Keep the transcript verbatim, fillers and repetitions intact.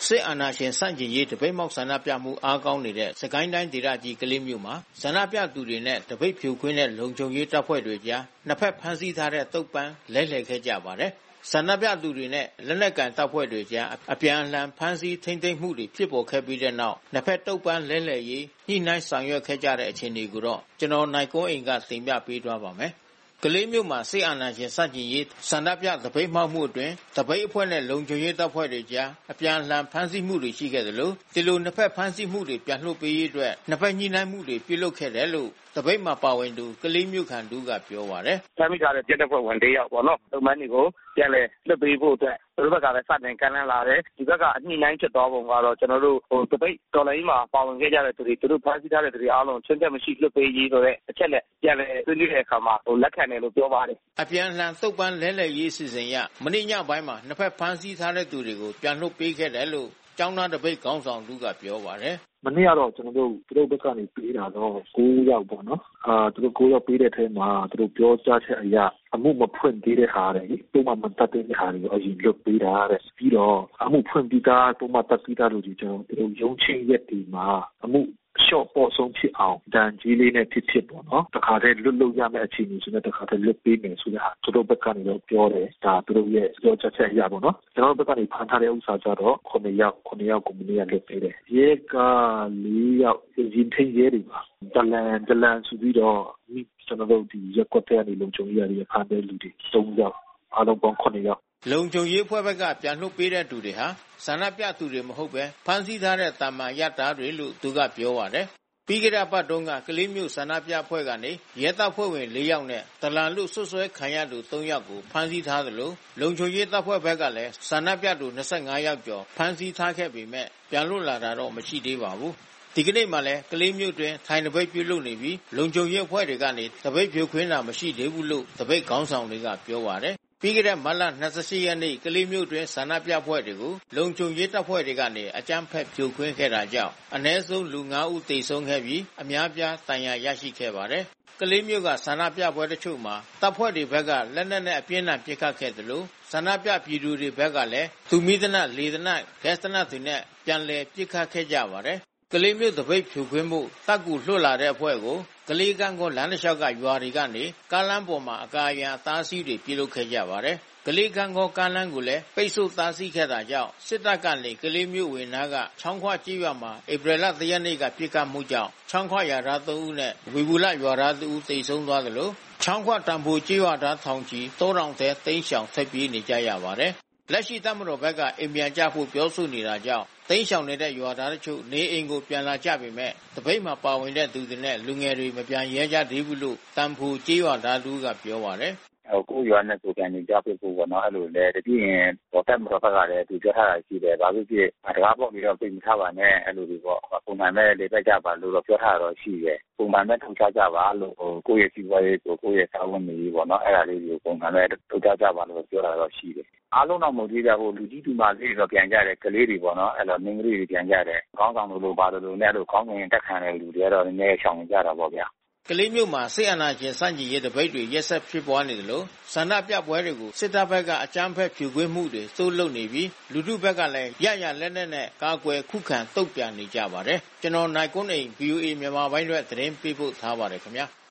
စစ်အာဏာရှင်ဆန့်ကျင်ရေးတပိတ်မောက်ဆန္ဒပြမှုအားကောင်းနေတဲ့စကိုင်းတိုင်းဒေသကြီးကလေးမြို့မှာဆန္ဒပြသူတွေနဲ့တပိတ်ဖြိုခွင်းတဲ့လုံခြုံရေးတပ်ဖွဲ့တွေကြားနှစ်ဖက်ဖမ်းဆီးထားတဲ့တုတ်ပန်းလဲလှယ်ခဲ့ကြပါတယ်။ဆန္ဒပြသူတွေနဲ့လက်နက်ကန်တပ်ဖွဲ့တွေကြားအပြန်အလှန်ဖမ်းဆီးထိန်းသိမ်းမှုတွေဖြစ်ပေါ်ခဲ့ပြီးတဲ့နောက်နှစ်ဖက်တုတ်ပန်းလဲလှယ်ရေးညှိနှိုင်းဆောင်ရွက်ခဲ့ကြတဲ့အခြေအနေကိုတော့ကျွန်တော်နိုင်ကွန်းအိမ်ကတင်ပြပေးသွားပါမယ်။ကလေးမြို့မှာစစ်အာဏာရှင်စတင်ရေးဆန္ဒပြသပိတ်မှောက်မှုအတွင်းသပိတ်အဖွဲ့နဲ့လုံခြုံရေးတပ်ဖွဲ့တွေကြားအပြန်အလှန်ဖမ်းဆီးမှုတွေရှိခဲ့တယ်လို့ဒီလိုနှစ်ဖက်ဖမ်းဆီးမှုတွေပြန်လွှတ်ပေးရေးအတွက်နှစ်ဖက်ညှိနှိုင်းမှုတွေပြုလုပ်ခဲ့တယ်လို့သပိတ်မှာပါဝင်သူကလေးမြို့ခံသူကပြောပါတယ်။ဖမ်းမိထားတဲ့ပြည်တပ်ဖွဲ့ဝင်၄ယောက်ပေါ့နော်။တုံးမန်းတွေကိုပြန်လဲလွှတ်ပေးဖို့အတွက်သူတို့ဘက်ကလည်းစတင်ကမ်းလှမ်းလာတယ်။ဒီဘက်ကအညှိနှိုင်းဖြစ်သွားပုံကတော့ကျွန်တော်တို့ဟိုသပိတ်တော်လိုင်းမှာပါဝင်ခဲ့ကြတဲ့သူတွေသူတို့ဖမ်းဆီးထားတဲ့သူတွေအားလုံးချင်းချက်မရှိလွှတ်ပေးရေးဆိုတဲ့အချက်နဲ့ပြန်လဲဆွေးနွေးတဲ့အခါမှာဟိုလက်ခံတယ်လို့ပြောပါတယ်။အပြန်လှန်သုတ်ပန်းလဲလှယ်ရေးစီစဉ်ရမနေ့ညပိုင်းမှာနှစ်ဖက်ဖမ်းဆီးထားတဲ့သူတွေကိုပြန်လွှတ်ပေးခဲ့တယ်လို့ကျောင်းသားတပိတ်ခေါင်းဆောင်သူကပြောပါတယ်။မနေ့ကတော့ကျွန်တော်တို့သူတို့ဘက်ကနေပေးတာတော့၉ယောက်ပေါ့နော်။အာသူတို့၉ယောက်ပေးတဲ့ထဲမှာသူတို့ပြောကြားချက်အရအမှုမဖွင့်သေးတဲ့ဟာတွေပုံမှန်မတတ်တဲ့ဟာတွေကိုအရင်လွတ်ပေးတာတဲ့ပြီးတော့အမှုဖွင့်ပြီးသားပုံမှန်တတ်ပြီးသားလူတွေကျွန်တော်တို့ရုံးချင်းရက်ဒီမှာအမှုရှော့ပေါ်ဆုံးဖြစ်အောင်ဒဏ်ကြီးလေးနဲ့ဖြစ်ဖြစ်ပေါ့နော်တခါတည်းလွတ်လွတ်ရမယ့်အခြေအနေဆိုတဲ့တခါတည်းလွတ်ပေးမယ်ဆိုတဲ့ဟာသူတို့ဘက်ကနေတော့ပြောတယ်ဒါသူတို့ရဲ့ပြောချက်ချက်အရပေါ့နော်ကျွန်တော်တို့ဘက်ကနေဖန်ထားတဲ့ဥစ္စာကြတော့ခုနှစ်ယောက်ခုနှစ်ယောက်ကိုမနေ့ကလွတ်ပေးတယ်ရဲက၄ယောက်ရင်ထင်းရဲတွေပါဒလန်ဒလန်ဆိုပြီးတော့ကျွန်တော်တို့ဒီရက်ကွက်တဲ့အနေလုံခြုံရေးရဖန်တဲ့လူတွေ၃ယောက်အားလုံးပေါင်းခုနှစ်ယောက်လုံခြုံရေးဖွဲ့ဘက်ကပြန်လွှတ်ပေးတဲ့သူတွေဟာဆန္ဒပြသူတွေမဟုတ်ပဲဖမ်းဆီးထားတဲ့တာမန်ရတာတွေလို့သူကပြောပါတယ်။ပြီးကြတဲ့ပတ်တုန်းကကလေးမျိုးဆန္ဒပြဖွဲ့ကနေရဲတပ်ဖွဲ့ဝင်၄ယောက်နဲ့တလန်လူဆွဆွဲခံရသူ၃ယောက်ကိုဖမ်းဆီးထားသလိုလုံခြုံရေးတပ်ဖွဲ့ဘက်ကလည်းဆန္ဒပြသူ၂၅ယောက်ကျော်ဖမ်းဆီးထားခဲ့ပေမဲ့ပြန်လွတ်လာတာတော့မရှိသေးပါဘူး။ဒီကနေ့မှလည်းကလေးမျိုးတွင်ထိုင်တပိတ်ပြုလုပ်နေပြီးလုံခြုံရေးအဖွဲ့တွေကနေတပိတ်ဖြိုခွင်းတာမရှိသေးဘူးလို့တပိတ်ခေါင်းဆောင်တွေကပြောပါတယ်ပြီးခဲ့တဲ့မတ်လ၂၈ရက်နေ့ကလေးမြို့တွင်ဆန္ဒပြဖွဲ့တွေကိုလုံခြုံရေးတပ်ဖွဲ့တွေကနေအကြမ်းဖက်ဖြိုခွင်းခဲ့တာကြောင့်အနည်းဆုံးလူ၅ဦးသေဆုံးခဲ့ပြီးအများပြားဒဏ်ရာရရှိခဲ့ပါတယ်။ကလေးမြို့ကဆန္ဒပြပွဲတချို့မှာတပ်ဖွဲ့တွေဘက်ကလက်နက်နဲ့အပြင်းအထန်ပစ်ခတ်ခဲ့တယ်လို့ဆန္ဒပြပြည်သူတွေဘက်ကလည်းသူမိသနလေသနဂက်စတနတွေနဲ့ပြန်လည်ပစ်ခတ်ခဲ့ကြပါတယ်။ကလေးမြို့တပိတ်ဖြိုခွင်းမှုတပ်ကူလွှတ်လာတဲ့အဖွဲ့ကိုကလေးကန်းကောလမ်းတစ်လျှောက်ကရွာတွေကနေကားလမ်းပေါ်မှာအကာအရံအသားစီးတွေပြုလုပ်ခဲ့ကြပါတယ်။ကလေးကန်းကောကားလမ်းကိုလည်းပိတ်ဆို့သားစီးခဲ့တာကြောင့်စစ်တပ်ကနေကလေးမြို့ဝင်နားကချောင်းခွကြေးရွာမှာဧပြီလ၁ရက်နေ့ကပြစ်ခတ်မှုကြောင့်ချောင်းခွရွာသား၃ဦးနဲ့ဝေဘူးလရွာသား၂ဦးသေဆုံးသွားသလိုချောင်းခွတံဖိုကြေးရွာသားထောင်ချီ၃ထောင်ထဲတိမ်းရှောင်ထွက်ပြေးနေကြရပါတယ်။လက်ရှိတပ်မတော်ဘက်ကအိမ်ပြန်ကြဖို့ပြောဆိုနေတာကြောင့်တိမ်းရှောင်နေတဲ့ရွာသားတို့နေအိမ်ကိုပြန်လာကြပေမဲ့တပိတ်မှာပါဝင်တဲ့သူတွေနဲ့လူငယ်တွေမပြန်ရဲကြသေးဘူးလို့တန်ဖိုကြေးရွာသားလူကပြောပါတယ်ဟိုကိုရွာနဲ့ကိုပြန်နေကြဖို့ပေါ့နော်အဲ့လိုလေတပြည့်ရင်ပေါ်တက်မတော်ဘက်ကလည်းသူပြောထားတာရှိတယ်ဘာဖြစ်ဖြစ်တကားပေါက်ပြီးတော့ပြင်ထားပါနဲ့အဲ့လိုတွေပေါ့ပုံမှန်ပဲလေပဲကြပါလို့တော့ပြောထားတော့ရှိတယ်ပုံမှန်ပဲထုတ်ချကြပါလို့ဟိုကိုယ့်ရဲ့စီးပွားရေးကိုကိုယ့်ရဲ့စာဝန်နေပေါ့နော်အဲ့ဒါလေးတွေကိုပုံမှန်ပဲထုတ်ချကြပါလို့ပြောတာတော့ရှိတယ်အားလုံးတော့မဟုတ်သေးဘူးဟိုလူကြီးတူမလေးတွေတော့ပြန်ကြတယ်ကလေးတွေပေါ့နော်အဲ့လိုမင်းကလေးတွေပြန်ကြတယ်ခေါင်းဆောင်တို့လိုပါတို့လိုနဲ့လို့ခေါင်းငင်တက်ခံတဲ့လူတွေကတော့နည်းနည်းရှောင်ကြတာပေါ့ဗျာကလေးမြို့မှာစစ်အာဏာရှင်စန့်ကျင်ရေးတပိတ်တွေရက်ဆက်ဖြစ်ပွားနေတယ်လို့ဆန္ဒပြပွဲတွေကိုစစ်တပ်ဘက်ကအကြမ်းဖက်ဖြိုခွင်းမှုတွေစိုးလုပ်နေပြီးလူထုဘက်ကလည်းရရလက်နက်နဲ့ကာကွယ်ခုခံတုံ့ပြန်နေကြပါတယ်ကျွန်တော်နိုင်ကွန်းအိန် ဗီအိုအေ မြန်မာပိုင်းအတွက်သတင်းပေးပို့ထားပါတယ်ခင်ဗျာ